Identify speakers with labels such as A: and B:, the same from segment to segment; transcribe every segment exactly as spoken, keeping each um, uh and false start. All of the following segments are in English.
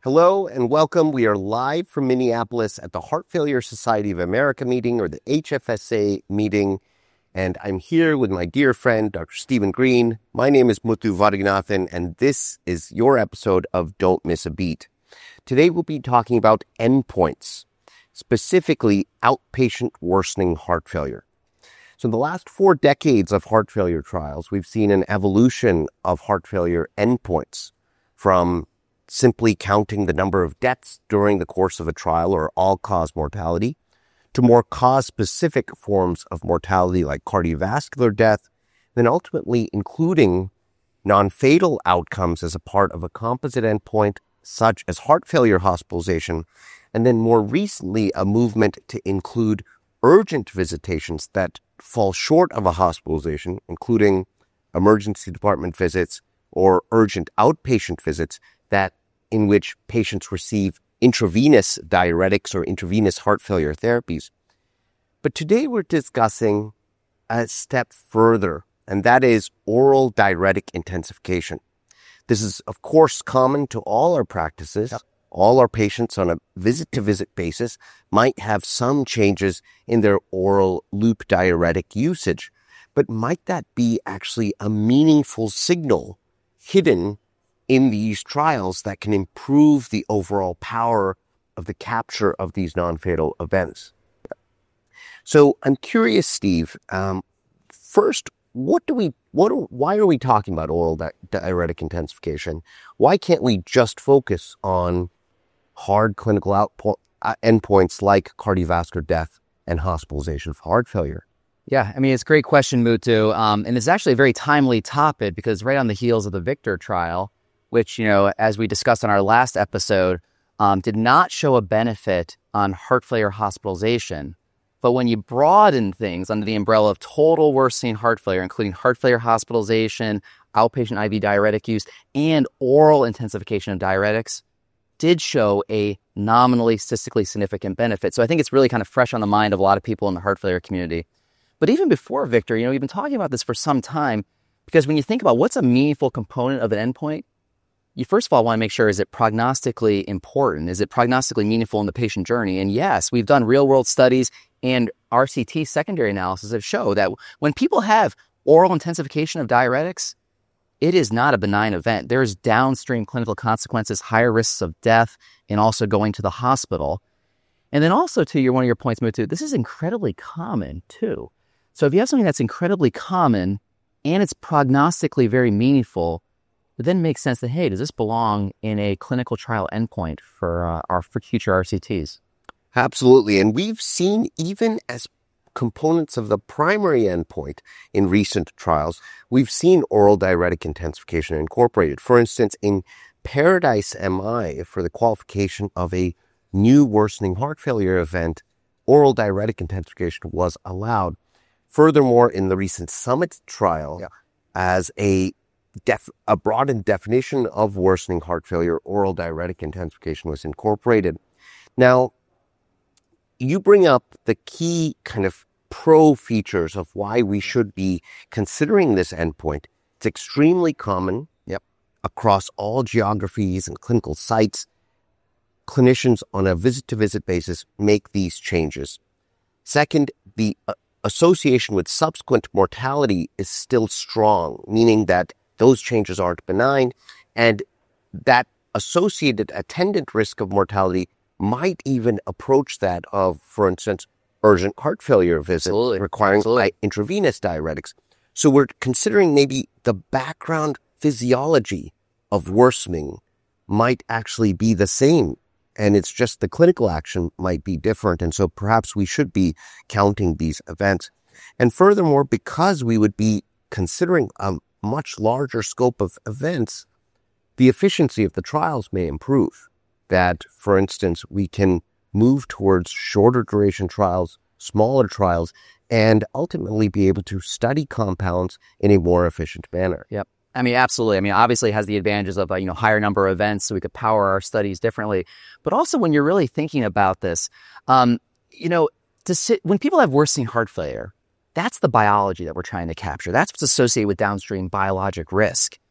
A: Hello and welcome. We are live from Minneapolis at the Heart Failure Society of America meeting, or the H F S A meeting. And I'm here with my dear friend, Doctor Stephen Green. My name is Muthu Varadganathan, and this is your episode of Don't Miss a Beat. Today we'll be talking about endpoints, specifically outpatient worsening heart failure. So in the last four decades of heart failure trials, we've seen an evolution of heart failure endpoints, from simply counting the number of deaths during the course of a trial or all-cause mortality, to more cause-specific forms of mortality like cardiovascular death, then ultimately including non-fatal outcomes as a part of a composite endpoint such as heart failure hospitalization, and then more recently a movement to include urgent visitations that fall short of a hospitalization, including emergency department visits or urgent outpatient visits that in which patients receive intravenous diuretics or intravenous heart failure therapies. But today we're discussing a step further, and that is oral diuretic intensification. This is, of course, common to all our practices. Yep. All our patients on a visit-to-visit basis might have some changes in their oral loop diuretic usage. But might that be actually a meaningful signal hidden in these trials that can improve the overall power of the capture of these non-fatal events? So I'm curious, Steve, um, first, what do we, what, are, why are we talking about oral di- diuretic intensification? Why can't we just focus on hard clinical outpo- uh, endpoints like cardiovascular death and hospitalization for heart failure?
B: Yeah, I mean, it's a great question, Muthu. Um, and it's actually a very timely topic because right on the heels of the Victor trial, which, you know, as we discussed on our last episode, um, did not show a benefit on heart failure hospitalization. But when you broaden things under the umbrella of total worsening heart failure, including heart failure hospitalization, outpatient I V diuretic use, and oral intensification of diuretics, did show a nominally statistically significant benefit. So I think it's really kind of fresh on the mind of a lot of people in the heart failure community. But even before Victor, you know, we've been talking about this for some time, because when you think about what's a meaningful component of an endpoint, you first of all want to make sure, is it prognostically important? Is it prognostically meaningful in the patient journey? And yes, we've done real-world studies and R C T secondary analysis that show that when people have oral intensification of diuretics, it is not a benign event. There's downstream clinical consequences, higher risks of death, and also going to the hospital. And then also, to your one of your points, Muthu, this is incredibly common too. So if you have something that's incredibly common and it's prognostically very meaningful, it then makes sense that, hey, does this belong in a clinical trial endpoint for uh, our for future R C Ts?
A: Absolutely. And we've seen, even as components of the primary endpoint in recent trials, we've seen oral diuretic intensification incorporated. For instance, in Paradise M I, for the qualification of a new worsening heart failure event, oral diuretic intensification was allowed. Furthermore, in the recent Summit trial, yeah. as a Def, a broadened definition of worsening heart failure, oral diuretic intensification was incorporated. Now, you bring up the key kind of pro features of why we should be considering this endpoint. It's extremely common yep. across all geographies and clinical sites. Clinicians on a visit-to-visit basis make these changes. Second, the uh, association with subsequent mortality is still strong, meaning that those changes aren't benign, and that associated attendant risk of mortality might even approach that of, for instance, urgent heart failure visit Absolutely. requiring Absolutely. intravenous diuretics. So we're considering maybe the background physiology of worsening might actually be the same, and it's just the clinical action might be different, and so perhaps we should be counting these events. And furthermore, because we would be considering a much larger scope of events, the efficiency of the trials may improve. That, for instance, we can move towards shorter duration trials, smaller trials, and ultimately be able to study compounds in a more efficient manner.
B: Yep. I mean, absolutely. I mean, obviously it has the advantages of a you know higher number of events, so we could power our studies differently. But also, when you're really thinking about this, um, you know, to sit, when people have worsening heart failure, that's the biology that we're trying to capture. That's what's associated with downstream biologic risk.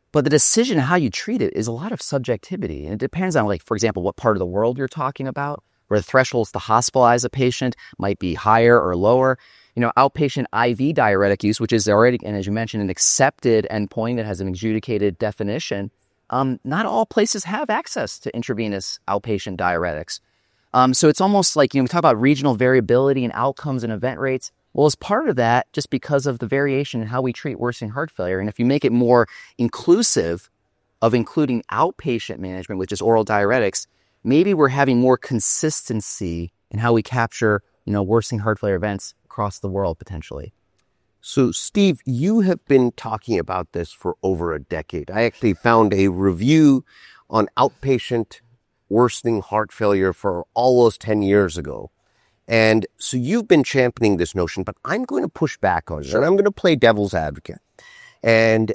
B: But the decision how you treat it is a lot of subjectivity. And it depends on, like, for example, what part of the world you're talking about, where the thresholds to hospitalize a patient might be higher or lower. You know, outpatient I V diuretic use, which is already, and as you mentioned, an accepted endpoint that has an adjudicated definition. Um, not all places have access to intravenous outpatient diuretics. Um, so it's almost like, you know, we talk about regional variability in outcomes and event rates. Well, as part of that, just because of the variation in how we treat worsening heart failure, and if you make it more inclusive of including outpatient management, which is oral diuretics, maybe we're having more consistency in how we capture, you know, worsening heart failure events across the world potentially.
A: So, Steve, you have been talking about this for over a decade. I actually found a review on outpatient worsening heart failure for almost ten years ago. And so you've been championing this notion, but I'm going to push back on it. Sure. And I'm going to play devil's advocate. And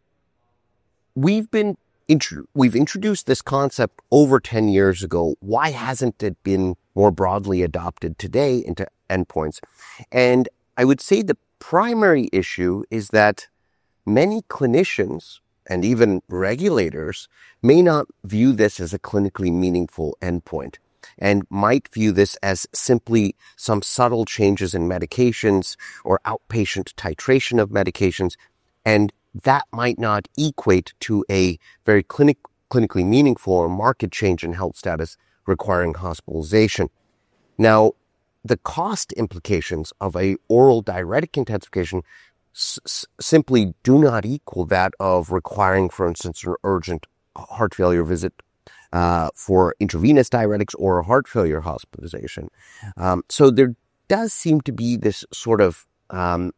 A: we've been intro- we've introduced this concept over ten years ago. Why hasn't it been more broadly adopted today into endpoints? And I would say the primary issue is that many clinicians and even regulators may not view this as a clinically meaningful endpoint, and might view this as simply some subtle changes in medications or outpatient titration of medications, and that might not equate to a very clinic, clinically meaningful or marked change in health status requiring hospitalization. Now, the cost implications of a oral diuretic intensification s- simply do not equal that of requiring, for instance, an urgent heart failure visit Uh, for intravenous diuretics or heart failure hospitalization. Um, so there does seem to be this sort of um,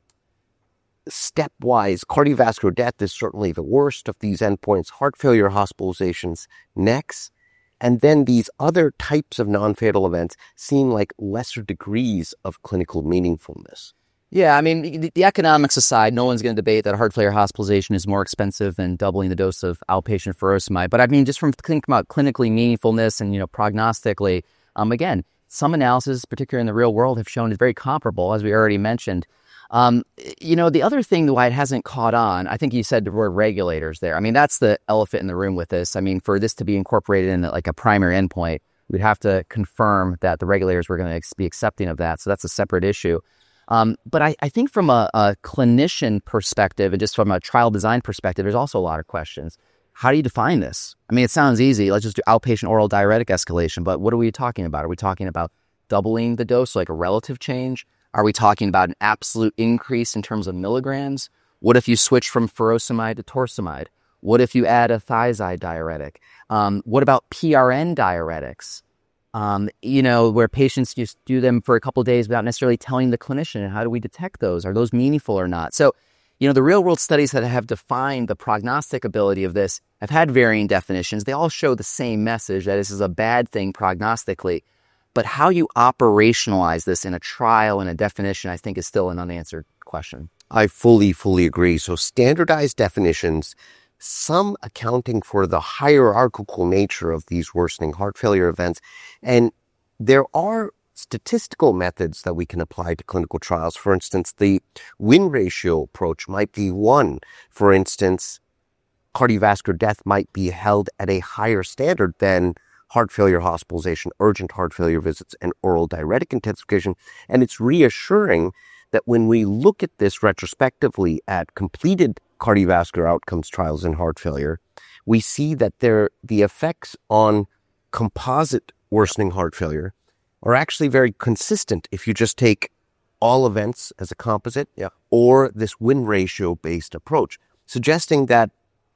A: stepwise cardiovascular death is certainly the worst of these endpoints, heart failure hospitalizations next, and then these other types of non-fatal events seem like lesser degrees of clinical meaningfulness.
B: Yeah, I mean, the, the economics aside, no one's going to debate that heart failure hospitalization is more expensive than doubling the dose of outpatient furosemide. But I mean, just from thinking about clinically meaningfulness and, you know, prognostically, um, again, some analyses, particularly in the real world, have shown it's very comparable, as we already mentioned. Um, you know, the other thing why it hasn't caught on, I think you said the word regulators there. I mean, that's the elephant in the room with this. I mean, for this to be incorporated in like a primary endpoint, we'd have to confirm that the regulators were going to be accepting of that. So that's a separate issue. Um, but I, I think from a, a clinician perspective and just from a trial design perspective, there's also a lot of questions. How do you define this? I mean, it sounds easy. Let's just do outpatient oral diuretic escalation. But what are we talking about? Are we talking about doubling the dose, like a relative change? Are we talking about an absolute increase in terms of milligrams? What if you switch from furosemide to torsemide? What if you add a thiazide diuretic? Um, what about P R N diuretics? Um, you know, where patients just do them for a couple of days without necessarily telling the clinician. How do we detect those? Are those meaningful or not? So, you know, the real world studies that have defined the prognostic ability of this have had varying definitions. They all show the same message, that this is a bad thing prognostically. But how you operationalize this in a trial and a definition, I think, is still an unanswered question.
A: I fully, fully agree. So standardized definitions, some accounting for the hierarchical nature of these worsening heart failure events. And there are statistical methods that we can apply to clinical trials. For instance, the win ratio approach might be one. For instance, cardiovascular death might be held at a higher standard than heart failure hospitalization, urgent heart failure visits, and oral diuretic intensification. And it's reassuring that when we look at this retrospectively at completed cardiovascular outcomes trials in heart failure, we see that there, the effects on composite worsening heart failure are actually very consistent if you just take all events as a composite, yeah, or this win ratio based approach, suggesting that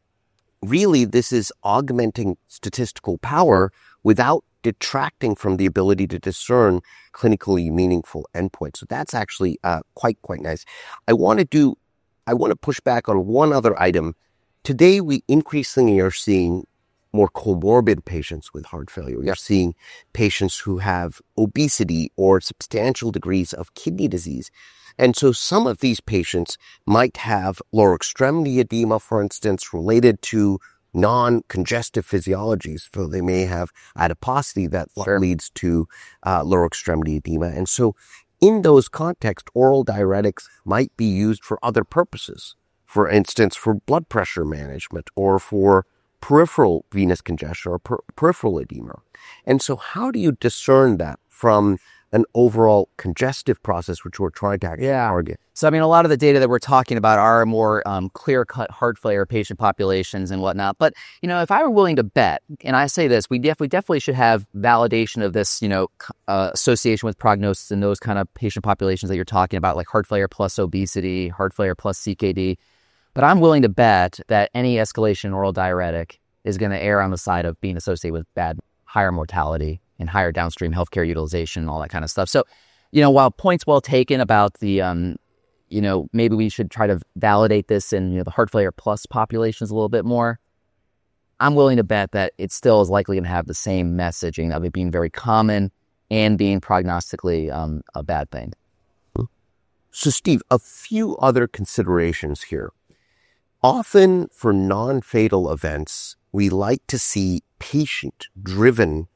A: really this is augmenting statistical power without detracting from the ability to discern clinically meaningful endpoints. So that's actually uh, quite, quite nice. I want to do I want to push back on one other item. Today, we increasingly are seeing more comorbid patients with heart failure. We are seeing patients who have obesity or substantial degrees of kidney disease. And so some of these patients might have lower extremity edema, for instance, related to non-congestive physiologies. So they may have adiposity that sure. leads to uh, lower extremity edema. And so in those contexts, oral diuretics might be used for other purposes. for instance, for blood pressure management or for peripheral venous congestion or per- peripheral edema. And so how do you discern that from an overall congestive process, which we're trying to actually
B: Yeah.
A: target?
B: So, I mean, a lot of the data that we're talking about are more um, clear-cut heart failure patient populations and whatnot. But, you know, if I were willing to bet, and I say this, we, def- we definitely should have validation of this, you know, uh, association with prognosis in those kind of patient populations that you're talking about, like heart failure plus obesity, heart failure plus C K D. But I'm willing to bet that any escalation in oral diuretic is going to err on the side of being associated with bad, higher mortality and higher downstream healthcare utilization and all that kind of stuff. So, you know, while points well taken about the, um, you know, maybe we should try to validate this in, you know, the heart failure plus populations a little bit more, I'm willing to bet that it still is likely going to have the same messaging of it being very common and being prognostically um, a bad thing.
A: So, Steve, a few other considerations here. Often for non-fatal events, we like to see patient-driven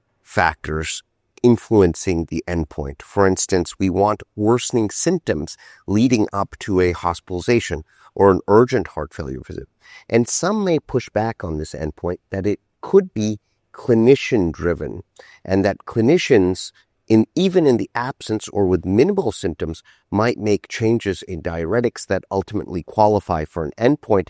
A: factors influencing the endpoint. For instance, we want worsening symptoms leading up to a hospitalization or an urgent heart failure visit. And some may push back on this endpoint that it could be clinician-driven and that clinicians, in even in the absence or with minimal symptoms, might make changes in diuretics that ultimately qualify for an endpoint.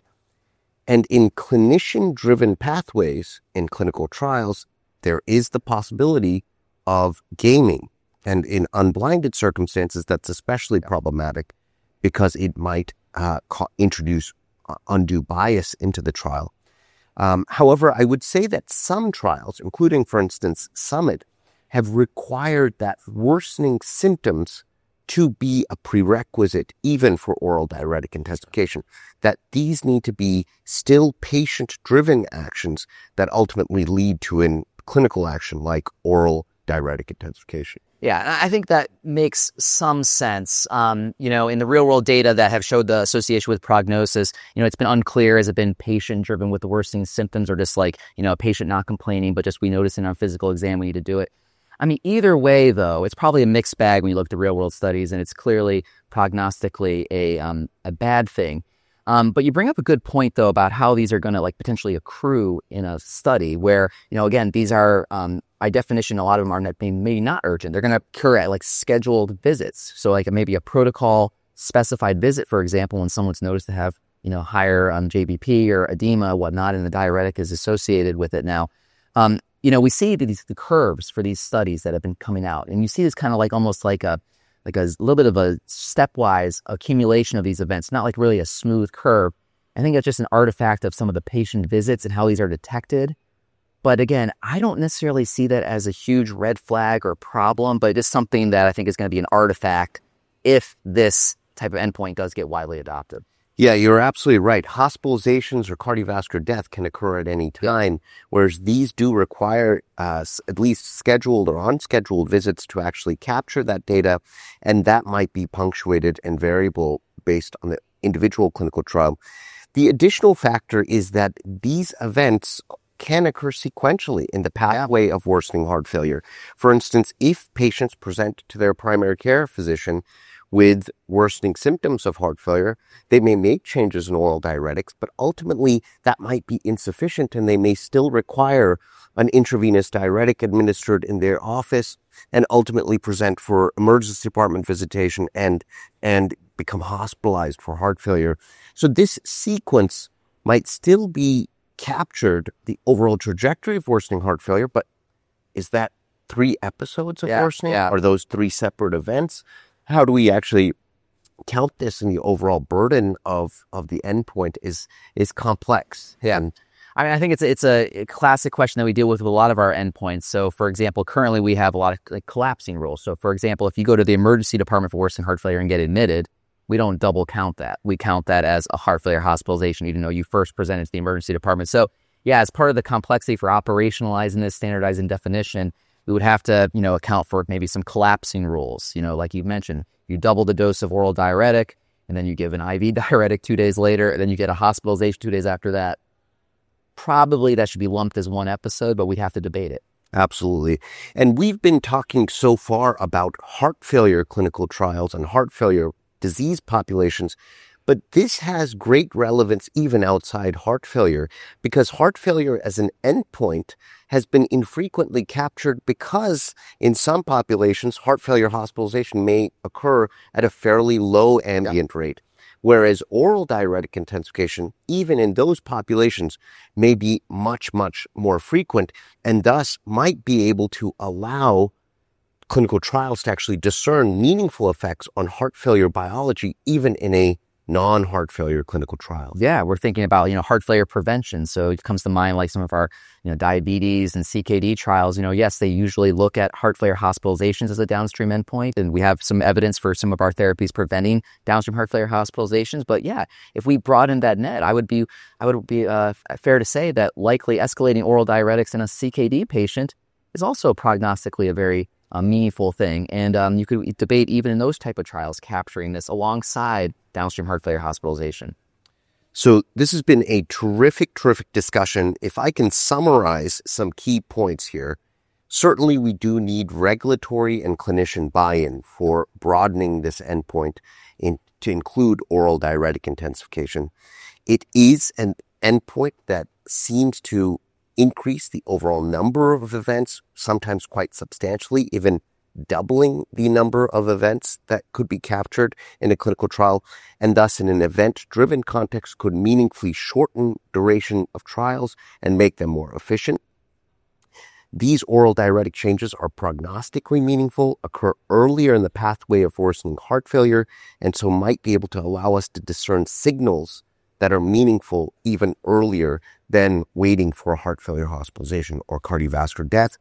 A: And in clinician-driven pathways in clinical trials, there is the possibility of gaming. And in unblinded circumstances, that's especially problematic because it might uh, ca- introduce uh, undue bias into the trial. Um, however, I would say that some trials, including, for instance, Summit, have required that worsening symptoms to be a prerequisite even for oral diuretic intensification, that these need to be still patient-driven actions that ultimately lead to an clinical action like oral diuretic intensification.
B: Yeah, I think that makes some sense. Um, you know, in the real world data that have showed the association with prognosis, you know, it's been unclear. Has it been patient driven with the worsening symptoms or just like, you know, a patient not complaining, but just we notice in our physical exam we need to do it? I mean, either way, though, it's probably a mixed bag when you look at the real world studies, and it's clearly prognostically a um, a bad thing. Um, but you bring up a good point, though, about how these are going to like potentially accrue in a study where, you know, again, these are, um, by definition, a lot of them are not, maybe not urgent. They're going to occur at like scheduled visits. So like maybe a protocol specified visit, for example, when someone's noticed to have, you know, higher um, J B P or edema, whatnot, and the diuretic is associated with it now. Um, you know, we see these the curves for these studies that have been coming out, and you see this kind of like almost like a like a little bit of a stepwise accumulation of these events, not like really a smooth curve. I think that's just an artifact of some of the patient visits and how these are detected. But again, I don't necessarily see that as a huge red flag or problem, but it is something that I think is going to be an artifact if this type of endpoint does get widely adopted.
A: Yeah, you're absolutely right. Hospitalizations or cardiovascular death can occur at any time, whereas these do require uh, at least scheduled or unscheduled visits to actually capture that data, and that might be punctuated and variable based on the individual clinical trial. The additional factor is that these events can occur sequentially in the pathway of worsening heart failure. For instance, if patients present to their primary care physician with worsening symptoms of heart failure, they may make changes in oral diuretics, but ultimately that might be insufficient and they may still require an intravenous diuretic administered in their office and ultimately present for emergency department visitation and, and become hospitalized for heart failure. So this sequence might still be captured the overall trajectory of worsening heart failure, but is that three episodes of
B: yeah,
A: worsening?
B: Yeah.
A: Are those three separate events? How do we actually count this? And the overall burden of, of the endpoint is is complex.
B: Yeah.
A: And
B: I mean, I think it's a, it's a classic question that we deal with with a lot of our endpoints. So, for example, currently we have a lot of like, collapsing rules. So, for example, if you go to the emergency department for worsening heart failure and get admitted, we don't double count that. We count that as a heart failure hospitalization, even though you first presented to the emergency department. So, yeah, as part of the complexity for operationalizing this, standardizing definition, we would have to, you know, account for maybe some collapsing rules. You know, like you mentioned, you double the dose of oral diuretic, and then you give an I V diuretic two days later, and then you get a hospitalization two days after that. Probably that should be lumped as one episode, but we'd have to debate it.
A: Absolutely. And we've been talking so far about heart failure clinical trials and heart failure disease populations, But this has great relevance even outside heart failure, because heart failure as an endpoint has been infrequently captured because in some populations, heart failure hospitalization may occur at a fairly low ambient yeah. rate. Whereas oral diuretic intensification, even in those populations, may be much, much more frequent and thus might be able to allow clinical trials to actually discern meaningful effects on heart failure biology, even in a non-heart failure clinical trial.
B: Yeah, we're thinking about, you know, heart failure prevention. So it comes to mind like some of our, you know, diabetes and C K D trials. You know, yes, they usually look at heart failure hospitalizations as a downstream endpoint, and we have some evidence for some of our therapies preventing downstream heart failure hospitalizations. But yeah, if we broaden that net, I would be, I would be uh, fair to say that likely escalating oral diuretics in a C K D patient is also prognostically a very a meaningful thing. And um, you could debate even in those type of trials capturing this alongside downstream heart failure hospitalization.
A: So this has been a terrific, terrific discussion. If I can summarize some key points here, certainly we do need regulatory and clinician buy-in for broadening this endpoint in, to include oral diuretic intensification. It is an endpoint that seems to increase the overall number of events, sometimes quite substantially, even doubling the number of events that could be captured in a clinical trial, and thus in an event-driven context could meaningfully shorten duration of trials and make them more efficient. These oral diuretic changes are prognostically meaningful, occur earlier in the pathway of worsening heart failure, and so might be able to allow us to discern signals that are meaningful even earlier than waiting for a heart failure hospitalization or cardiovascular death.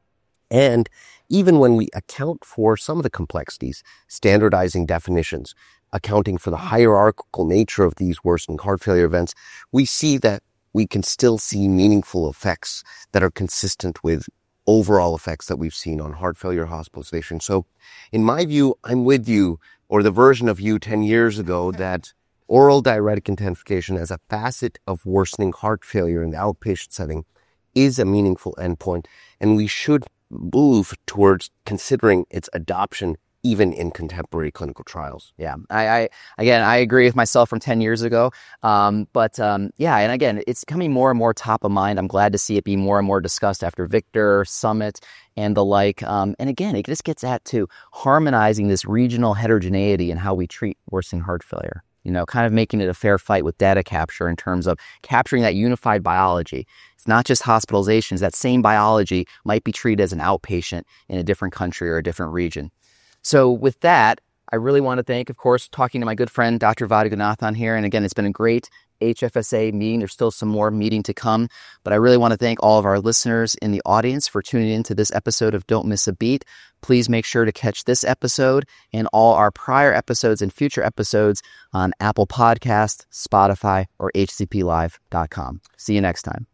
A: And even when we account for some of the complexities, standardizing definitions, accounting for the hierarchical nature of these worsening heart failure events, we see that we can still see meaningful effects that are consistent with overall effects that we've seen on heart failure hospitalization. So in my view, I'm with you, or the version of you ten years ago, that oral diuretic intensification as a facet of worsening heart failure in the outpatient setting is a meaningful endpoint, and we should move towards considering its adoption even in contemporary clinical trials.
B: Yeah, I, I again, I agree with myself from ten years ago. Um, but um, yeah, and again, it's becoming more and more top of mind. I'm glad to see it be more and more discussed after Victor, Summit, and the like. Um, and again, it just gets at to harmonizing this regional heterogeneity in how we treat worsening heart failure. You know, kind of making it a fair fight with data capture in terms of capturing that unified biology. It's not just hospitalizations. That same biology might be treated as an outpatient in a different country or a different region. So with that, I really want to thank, of course, talking to my good friend, Doctor Vaidyanathan here. And again, it's been a great H F S A meeting. There's still some more meeting to come. But I really want to thank all of our listeners in the audience for tuning in to this episode of Don't Miss a Beat. Please make sure to catch this episode and all our prior episodes and future episodes on Apple Podcasts, Spotify, or H C P live dot com. See you next time.